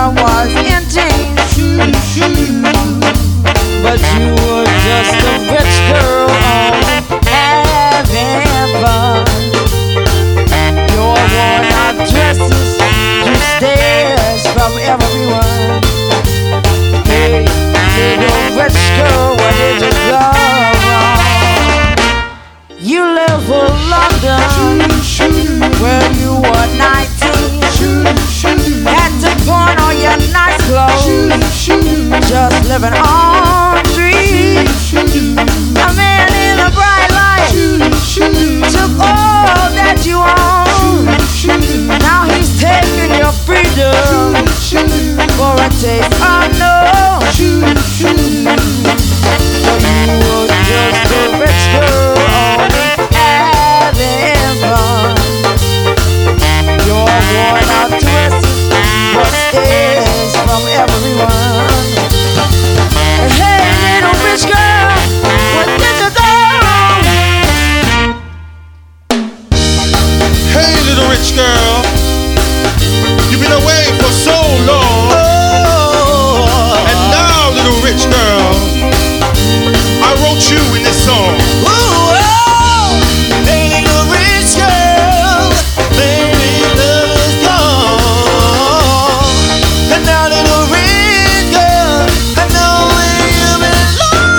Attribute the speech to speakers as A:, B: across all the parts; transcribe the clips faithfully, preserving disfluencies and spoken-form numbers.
A: world was ending, but you were just a rich girl only having fun. Your worn-out dresses drew stares from everyone. Hey, little rich girl, where did you go wrong? You live for London, where you were nineteen. Had to pawn all your nice clothes, just living on dreams. A man in a bright light took all that you own. Now he's taking your freedom for a taste unknown. So you were just a rich girl only having fun. Your worn-out dresses brought stares from everyone. And hey, little rich girl, what did you do?
B: Hey, little rich girl, you've been away for so long. Oh. And now, little rich girl, I wrote you in this song.
C: Ooh, oh. Hey, little rich girl, baby, love is gone. And now, little rich girl, I know where you belong.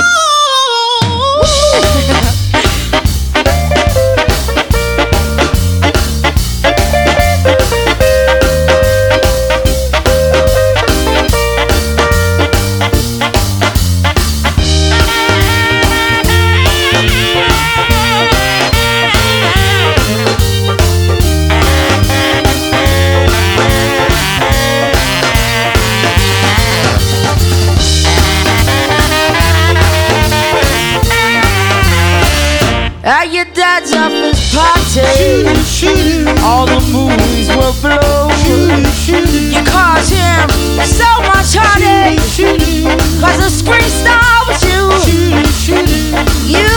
A: At your dad's office party, all the movies were blown. You caused him so much heartache, cause the screen star was you. You